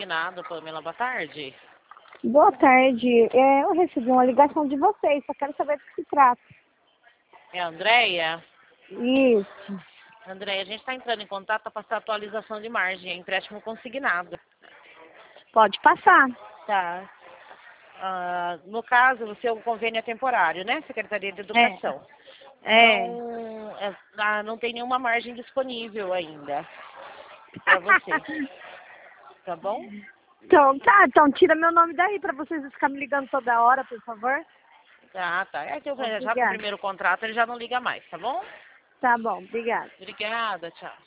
consignado, Pamela. Boa tarde. Boa tarde. Eu recebi uma ligação de vocês, só quero saber do que se trata. É a Andréia? Isso. Andréia, a gente está entrando em contato para passar atualização de margem, é empréstimo consignado. Pode passar. Tá. No caso, o seu convênio é temporário, né? Secretaria de Educação. Não tem nenhuma margem disponível ainda para você. Tá bom? Então tira meu nome daí para vocês não ficarem me ligando toda hora, por favor. Tá. Já no Obrigada. primeiro contrato ele já não liga mais, tá bom? Tá bom, obrigada. Obrigada, tchau.